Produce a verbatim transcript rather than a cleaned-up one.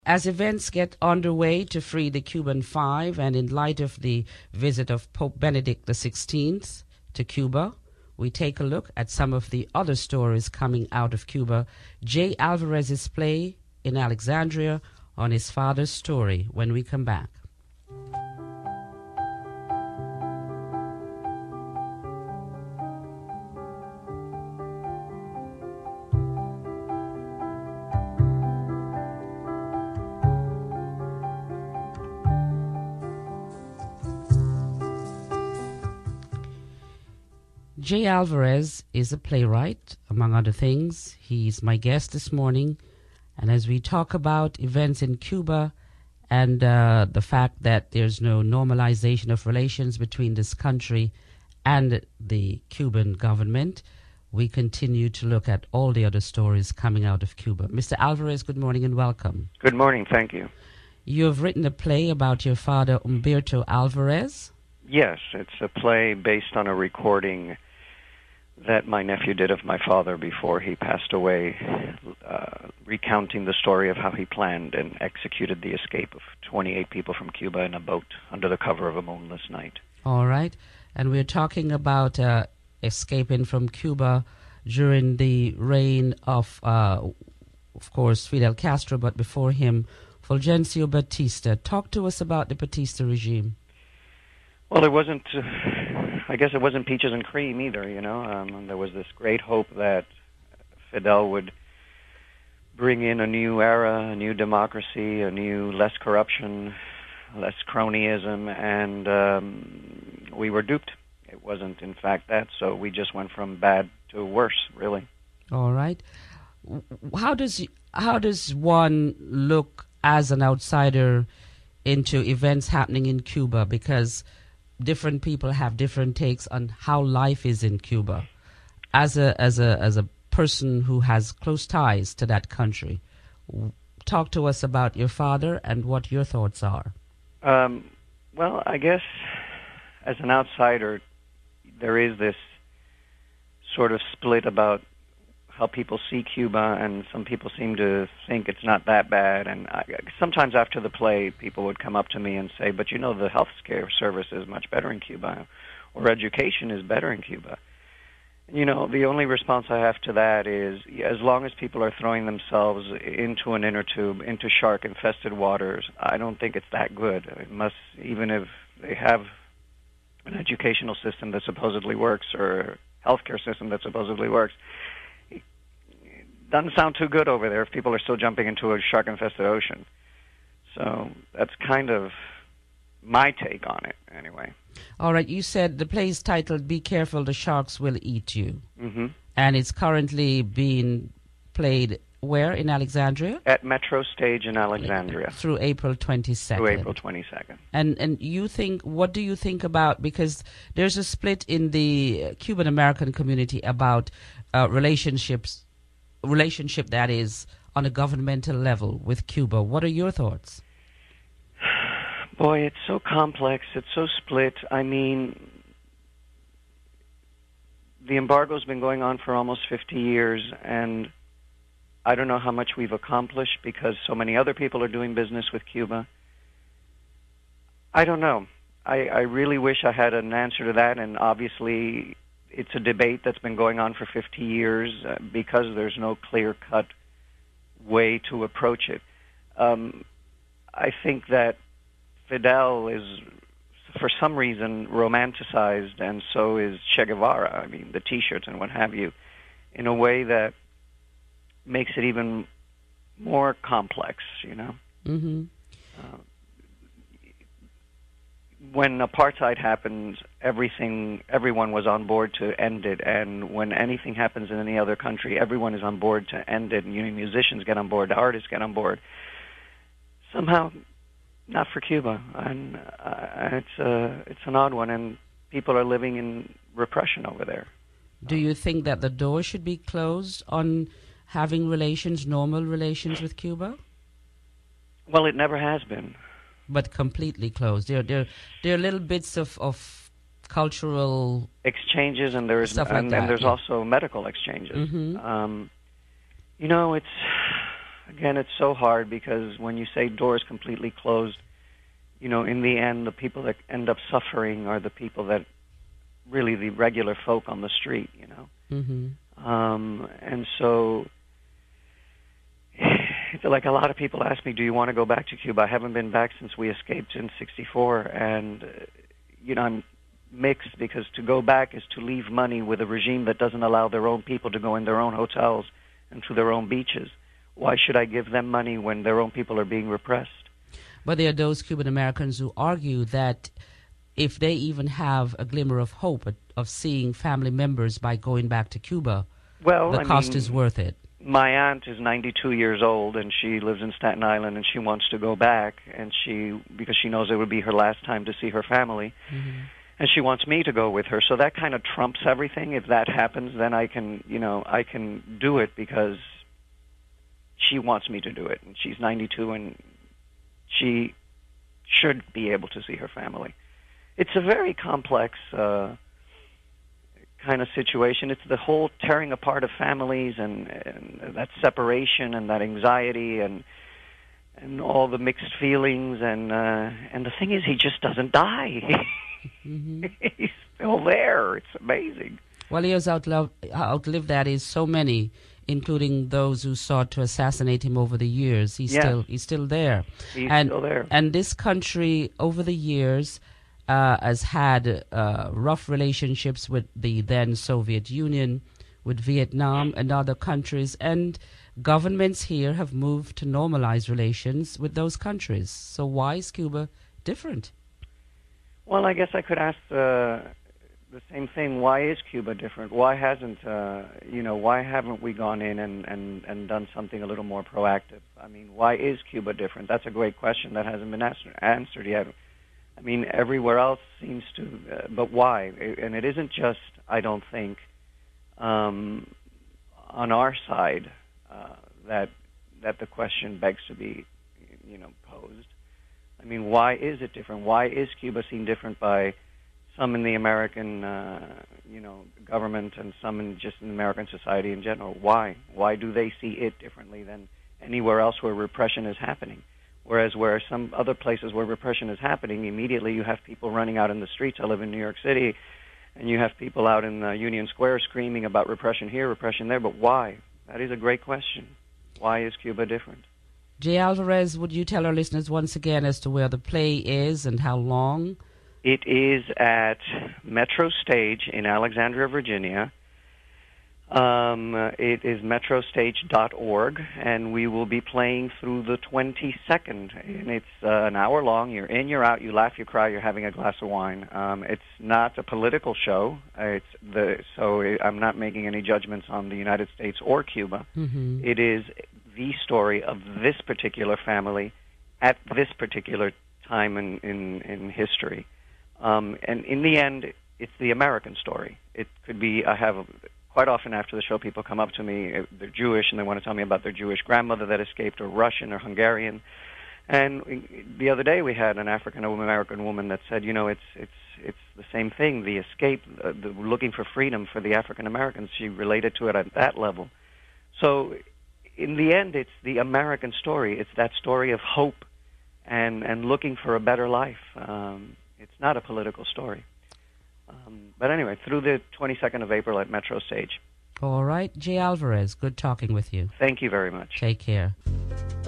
As events get underway to free the Cuban Five, and in light of the visit of Pope Benedict the sixteenth to Cuba, we take a look at some of the other stories coming out of Cuba. Jay Alvarez's play in Alexandria on his father's story when we come back. Jay Alvarez is a playwright, among other things. He's my guest this morning. And as we talk about events in Cuba and uh, the fact that there's no normalization of relations between this country and the Cuban government, we continue to look at all the other stories coming out of Cuba. Mister Alvarez, good morning and welcome. Good morning, thank you. You have written a play about your father, Humberto Alvarez. Yes, it's a play based on a recording that my nephew did of my father before he passed away, uh, recounting the story of how he planned and executed the escape of twenty-eight people from Cuba in a boat under the cover of a moonless night. All right. And we're talking about uh, escaping from Cuba during the reign of, uh, of course, Fidel Castro, but before him, Fulgencio Batista. Talk to us about the Batista regime. Well, it wasn't... Uh, I guess it wasn't peaches and cream either, you know. Um, there was this great hope that Fidel would bring in a new era, a new democracy, a new less corruption, less cronyism, and um, we were duped. It wasn't, in fact, that, so we just went from bad to worse, really. All right. How does how does one look as an outsider into events happening in Cuba? Because different people have different takes on how life is in Cuba. As a as a as a person who has close ties to that country, talk to us about your father and what your thoughts are. Um, well, I guess as an outsider, there is this sort of split about how people see Cuba, and some people seem to think it's not that bad. And I, sometimes after the play, people would come up to me and say, but you know, the health care service is much better in Cuba, or education is better in Cuba. And, you know, the only response I have to that is, as long as people are throwing themselves into an inner tube, into shark-infested waters, I don't think it's that good. It must, even if they have an educational system that supposedly works, or a healthcare system that supposedly works, doesn't sound too good over there if people are still jumping into a shark-infested ocean. So that's kind of my take on it, anyway. All right, you said the play is titled Be Careful, the Sharks Will Eat You. Mm-hmm. And it's currently being played where in Alexandria? At Metro Stage in Alexandria. Through April twenty-second. Through April twenty-second. And and you think, what do you think about, because there's a split in the Cuban-American community about uh, relationships, relationship that is on a governmental level with Cuba. What are your thoughts? Boy, it's so complex. It's so split. I mean, the embargo's been going on for almost fifty years, and I don't know how much we've accomplished because so many other people are doing business with Cuba. I don't know. I, I really wish I had an answer to that, and obviously it's a debate that's been going on for fifty years uh, because there's no clear-cut way to approach it. Um, I think that Fidel is, for some reason, romanticized, and so is Che Guevara, I mean, the T-shirts and what have you, in a way that makes it even more complex, you know? Mm-hmm. Uh, when apartheid happened, everything, everyone was on board to end it, and when anything happens in any other country, everyone is on board to end it, and you know, musicians get on board, the artists get on board. Somehow, not for Cuba, and uh, it's uh, it's an odd one, and people are living in repression over there. Do you think that the door should be closed on having relations, normal relations with Cuba? Well, it never has been. But completely closed. There, there, there are little bits of, of cultural exchanges, and there's stuff like and, that, and there's yeah. also medical exchanges. Mm-hmm. Um, you know, it's again, it's so hard because when you say doors completely closed, you know, in the end, the people that end up suffering are the people that really the regular folk on the street, you know. Mm-hmm. Um, and so, it's like a lot of people ask me, do you want to go back to Cuba? I haven't been back since we escaped in sixty-four, and, uh, you know, I'm mixed because to go back is to leave money with a regime that doesn't allow their own people to go in their own hotels and to their own beaches. Why should I give them money when their own people are being repressed? But there are those Cuban Americans who argue that if they even have a glimmer of hope of seeing family members by going back to Cuba, well, the I cost mean, is worth it. My aunt is ninety-two years old, and she lives in Staten Island, and she wants to go back, and she because she knows it would be her last time to see her family, mm-hmm. and she wants me to go with her. So that kind of trumps everything. If that happens, then I can, you know, I can do it because she wants me to do it, and she's ninety-two, and she should be able to see her family. It's a very complex uh, kind of situation. It's the whole tearing apart of families and, and that separation and that anxiety and and all the mixed feelings. And uh, and the thing is, he just doesn't die. Mm-hmm. He's still there. It's amazing. Well, he has outlived, outlived that is so many, including those who sought to assassinate him over the years. He's yes. still he's still there. He's and, still there. And this country, over the years, uh, has had uh, rough relationships with the then Soviet Union, with Vietnam and other countries, and governments here have moved to normalize relations with those countries. So why is Cuba different? Well, I guess I could ask the the same thing. Why is Cuba different? Why hasn't uh, you know? Why haven't we gone in and, and, and done something a little more proactive? I mean, why is Cuba different? That's a great question that hasn't been answer, answered yet. I mean, everywhere else seems to, uh, but why? And it isn't just, I don't think, um, on our side uh, that that the question begs to be, you know, posed. I mean, why is it different? Why is Cuba seen different by some in the American, uh, you know, government and some in just in American society in general? Why? Why do they see it differently than anywhere else where repression is happening? Whereas where some other places where repression is happening, immediately you have people running out in the streets. I live in New York City, and you have people out in uh, Union Square screaming about repression here, repression there. But why? That is a great question. Why is Cuba different? Jay Alvarez, would you tell our listeners once again as to where the play is and how long? It is at Metro Stage in Alexandria, Virginia. Um, it is metro stage dot org, and we will be playing through the twenty-second. And it's uh, an hour long. You're in, you're out, you laugh, you cry, you're having a glass of wine. Um, it's not a political show. It's the so I'm not making any judgments on the United States or Cuba. Mm-hmm. It is the story of this particular family at this particular time in, in, in history. Um, and in the end, it's the American story. It could be, I have, quite often after the show, people come up to me, they're Jewish, and they want to tell me about their Jewish grandmother that escaped, or Russian or Hungarian. And the other day we had an African-American woman that said, you know, it's it's it's the same thing, the escape, uh, the looking for freedom for the African-Americans. She related to it at that level. So in the end, it's the American story. It's that story of hope and, and looking for a better life. Um, it's not a political story. Um, but anyway, through the twenty-second of April at Metro Stage. All right. Jay Alvarez, good talking with you. Thank you very much. Take care.